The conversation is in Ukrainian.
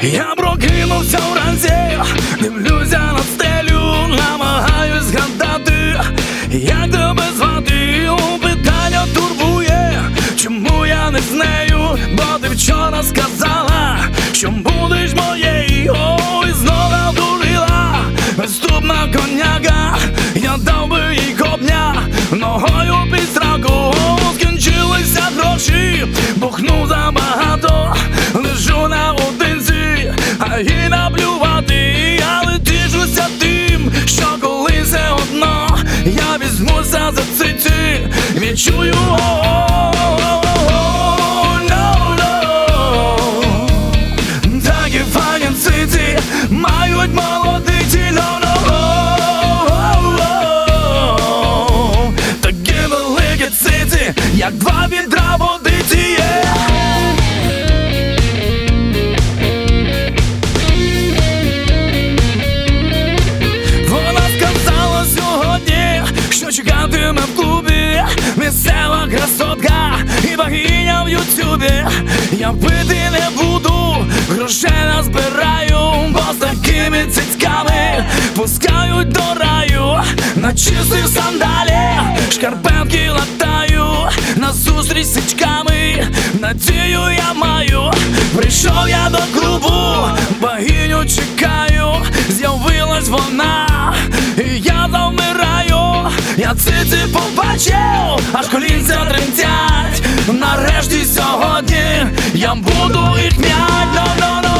Я прокинувся вранці, дивлюся на стелю, намагаюсь згадати, як тебе звати. Питання турбує, чому я не з нею, бо ти вчора сказала, що будеш моєю. Ой, знову дурила, ступна коняка, я дав би їй копня ногою під страку. Скінчилися гроші, бухнув забагато, лежу наодинці, а їй наплювати. Але тішуся тим, що коли все одно я візьмуся за циці, відчую такі файні циці мають молодиці. Такі великі циці, як два відра водиці. Вона сказала сьогодні, що чекатиме в клубі, місцева красотка і богиня в ютюбі. Я пити не буду, грошей назбираю, бо з такими цицьками пускають до раю. На чистих сандалях шкарпетки латаю, на зустріч з сичками надію я маю. Прийшов я до клубу, богиню чекаю, з'явилась вона, і я завмираю. Я циці побачив, аж колінця тремтять. Нарешті сьогодні я буду їх м'ять.